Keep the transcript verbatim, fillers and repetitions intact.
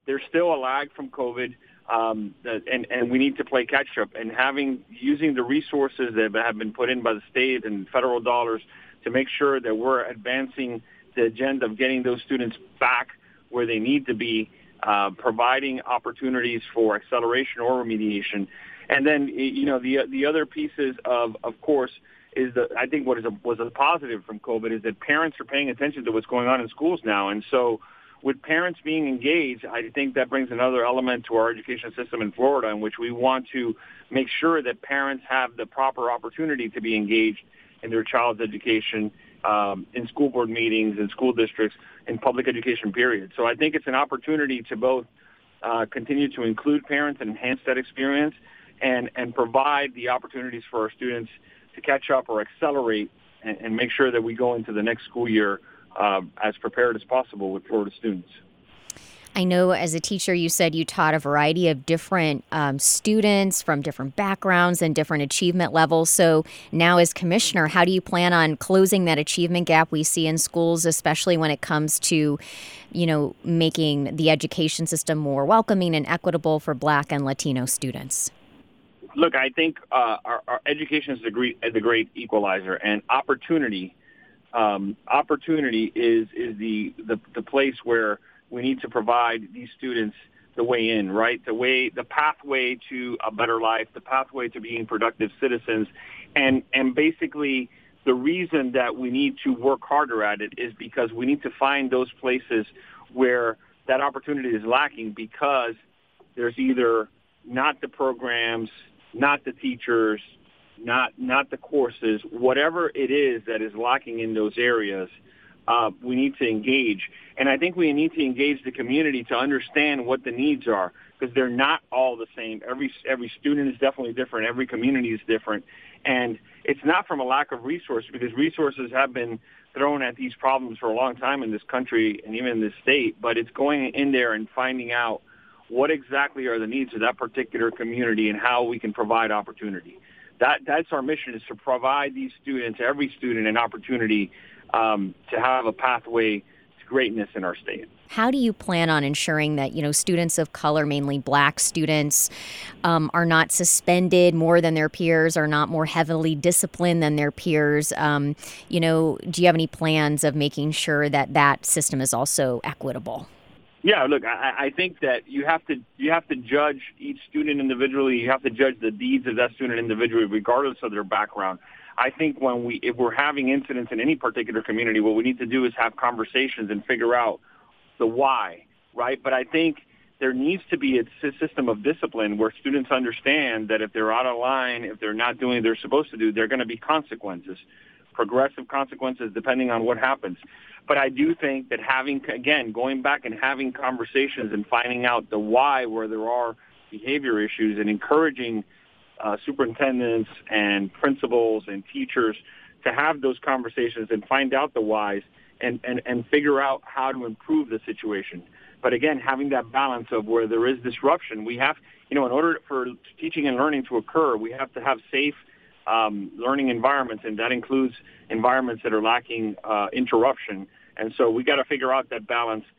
there's still a lag from COVID, um, and, and we need to play catch-up. And having using the resources that have been put in by the state and federal dollars to make sure that we're advancing the agenda of getting those students back where they need to be, uh, providing opportunities for acceleration or remediation. And then, you know, the the other pieces of, of course, is that I think what is a, was a positive from COVID is that parents are paying attention to what's going on in schools now. And so with parents being engaged, I think that brings another element to our education system in Florida, in which we want to make sure that parents have the proper opportunity to be engaged in their child's education, um, in school board meetings, in school districts, in public education, period. So I think it's an opportunity to both uh, continue to include parents and enhance that experience and, and provide the opportunities for our students to catch up or accelerate and, and make sure that we go into the next school year uh, as prepared as possible with Florida students. I know as a teacher, you said you taught a variety of different um, students from different backgrounds and different achievement levels. So now as commissioner, how do you plan on closing that achievement gap we see in schools, especially when it comes to, you know, making the education system more welcoming and equitable for Black and Latino students? Look, I think uh, our, our education is the great, the great equalizer, and opportunity. Um, opportunity is is the, the the place where we need to provide these students the way in, right? The way, the pathway to a better life, the pathway to being productive citizens, and and basically the reason that we need to work harder at it is because we need to find those places where that opportunity is lacking because there's either not the programs, not the teachers, not not the courses, whatever it is that is lacking in those areas, uh, we need to engage. And I think we need to engage the community to understand what the needs are because they're not all the same. Every every student is definitely different. Every community is different. And it's not from a lack of resources because resources have been thrown at these problems for a long time in this country and even in this state, but it's going in there and finding out what exactly are the needs of that particular community and how we can provide opportunity. That that's our mission, is to provide these students, every student, an opportunity um, to have a pathway to greatness in our state. How do you plan on ensuring that, you know, students of color, mainly Black students, um, are not suspended more than their peers, are not more heavily disciplined than their peers? Um, you know, do you have any plans of making sure that that system is also equitable? Yeah, look, I, I think that you have to you have to judge each student individually. You have to judge the deeds of that student individually, regardless of their background. I think when we, if we're having incidents in any particular community, what we need to do is have conversations and figure out the why, right? But I think there needs to be a system of discipline where students understand that if they're out of line, if they're not doing what they're supposed to do, there are going to be consequences, progressive consequences depending on what happens. But I do think that having, again, going back and having conversations and finding out the why where there are behavior issues and encouraging uh, superintendents and principals and teachers to have those conversations and find out the whys and, and, and figure out how to improve the situation. But again, having that balance of where there is disruption, we have, you know, in order for teaching and learning to occur, we have to have safe um, learning environments, and that includes environments that are lacking uh, interruption. And so we got to figure out that balance